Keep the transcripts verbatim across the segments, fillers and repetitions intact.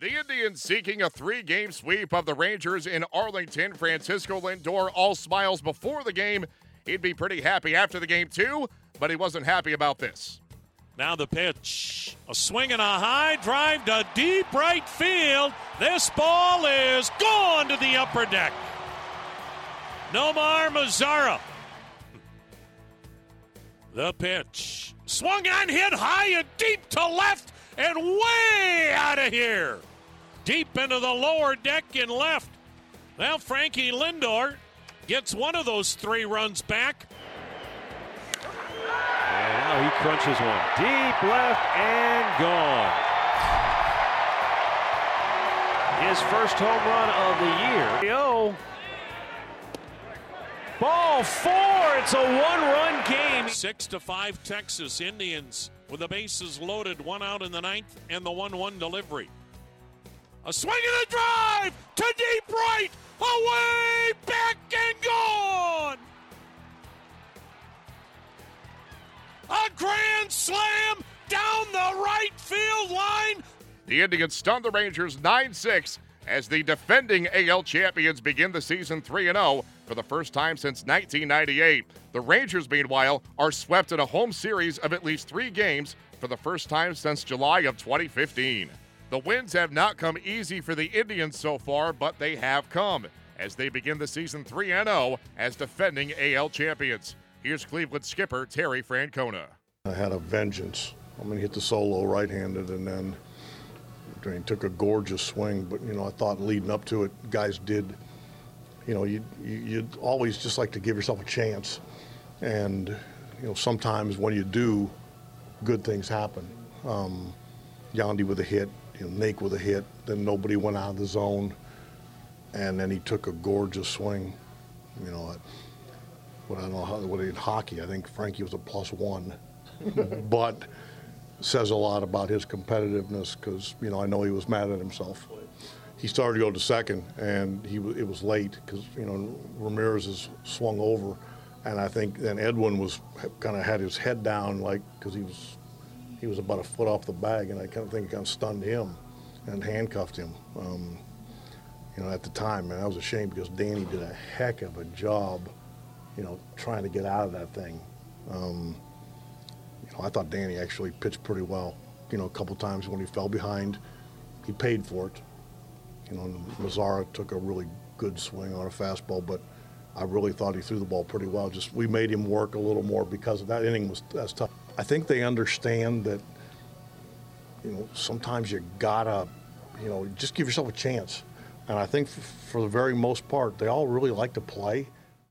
The Indians seeking a three-game sweep of the Rangers in Arlington. Francisco Lindor all smiles before the game. He'd be pretty happy after the game, too, but he wasn't happy about this. Now the pitch. A swing and a high drive to deep right field. This ball is gone to the upper deck. Nomar Mazara. The pitch. Swung and hit high and deep to left and way out of here. Deep into the lower deck and left. Well, Frankie Lindor gets one of those three runs back. And now he crunches one. Deep left and gone. His first home run of the year. Oh. Ball four. It's a one-run game. Six to five Texas Indians with the bases loaded. One out in the ninth and the one one delivery. A swing and a drive to deep right. Away, back, and gone. A grand slam down the right field line. The Indians stun the Rangers nine six as the defending A L champions begin the season three and oh for the first time since nineteen ninety-eight. The Rangers, meanwhile, are swept in a home series of at least three games for the first time since July of twenty fifteen. The wins have not come easy for the Indians so far, but they have come as they begin the season three and oh as defending A L champions. Here's Cleveland skipper Terry Francona. I had a vengeance. I mean, he hit the solo right-handed, and then he took a gorgeous swing. But, you know, I thought leading up to it, guys did, you know, you, you, you'd always just like to give yourself a chance. And, you know, sometimes when you do, good things happen. Um, Yandy with a hit, you know, Nake with a hit, then nobody went out of the zone. And then he took a gorgeous swing. You know, what I don't know how, what in hockey, I think Frankie was a plus one. But says a lot about his competitiveness because, you know, I know he was mad at himself. He started to go to second, and he it was late because, you know, Ramirez has swung over. And I think then Edwin was kind of had his head down, like, because he was he was about a foot off the bag, and I kind of think it kind of stunned him and handcuffed him. Um, you know, at the time, man, I was ashamed because Danny did a heck of a job, you know, trying to get out of that thing. Um, you know, I thought Danny actually pitched pretty well. You know, a couple times when he fell behind, he paid for it. You know, Mazara took a really good swing on a fastball, but I really thought he threw the ball pretty well. Just we made him work a little more because of that inning was that's tough. I think they understand that, you know, sometimes you gotta, you know, just give yourself a chance. And I think for the very most part, they all really like to play.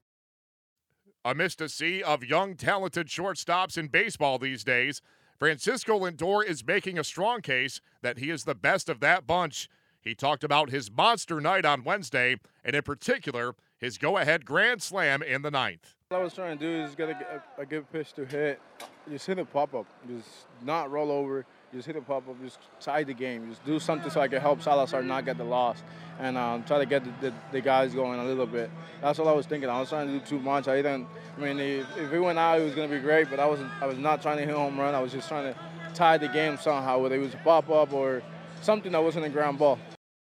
Amidst a sea of young, talented shortstops in baseball these days, Francisco Lindor is making a strong case that he is the best of that bunch. He talked about his monster night on Wednesday, and in particular, his go-ahead grand slam in the ninth. What I was trying to do is get a, a good pitch to hit. Just hit a pop-up. Just not roll over. Just hit a pop-up. Just tie the game. Just do something so I can help Salazar not get the loss. And um, try to get the, the, the guys going a little bit. That's all I was thinking. I was trying to do too much. I didn't. I mean, if, if it went out, it was going to be great. But I wasn't. I was not trying to hit a home run. I was just trying to tie the game somehow, whether it was a pop-up or something that wasn't a ground ball.